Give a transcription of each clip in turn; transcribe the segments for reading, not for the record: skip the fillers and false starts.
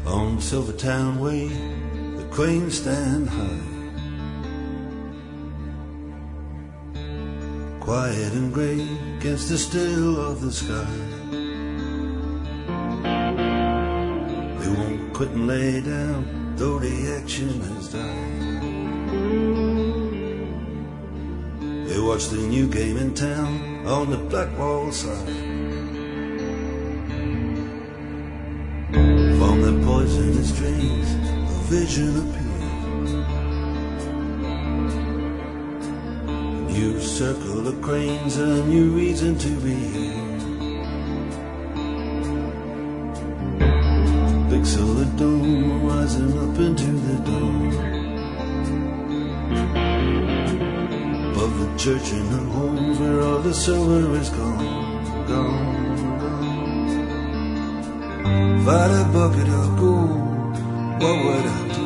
On Silvertown Way, the cranes stand high, quiet and grey against the still of the sky. They won't quit and lay down, though the action has died. They watch the new game in town on the Blackwall side. From their poisonous dreams, a vision appears. A new circle of cranes, a new reason to be here. A big silver dome rising up into the dawn. Above the church and the homes where all the silver is gone, gone, gone. If I had a bucket of gold, what would I do?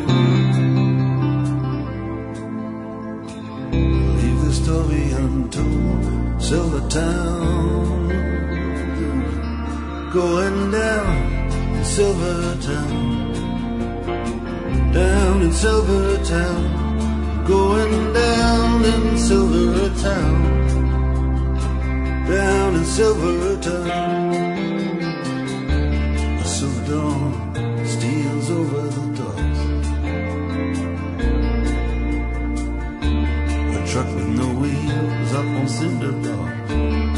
Leave the story untold. Silvertown, going down in Silvertown, down in Silvertown, going down in Silvertown, down in Silvertown. Silver dawn steals over the docks. A truck with no wheels up on cinder blocks.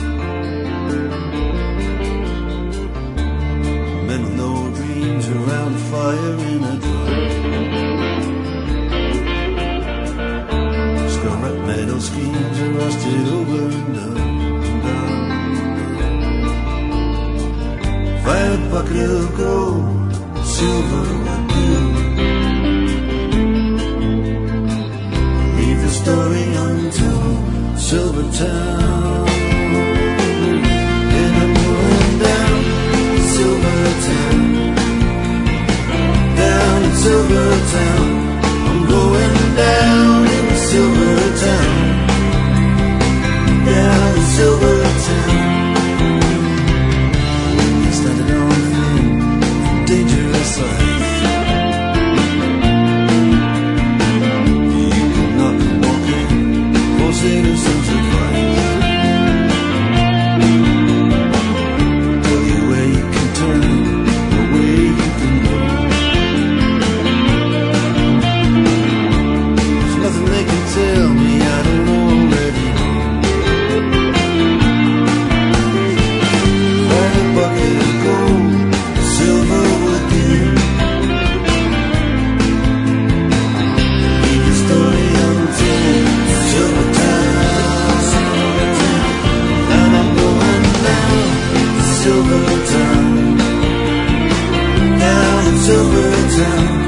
Men with no dreams around a fire in a truck. Scarlet metal schemes are rusted over and done. If I had a bucket of gold, silver would do. Leave the story untold. Silvertown, and I'm going down to Silvertown, down in Silvertown. I'm going down in Silvertown, down in Silvertown. Standing on thin, dangerous ice. You can knock and walk in for citizens' advice. Tell you where you can turn, or where you can go. There's nothing they can tell me I don't already know. Find a bucket of gold, silver would do. Leave the story untold. Silvertown, and I'm going down to Silvertown, down in Silvertown.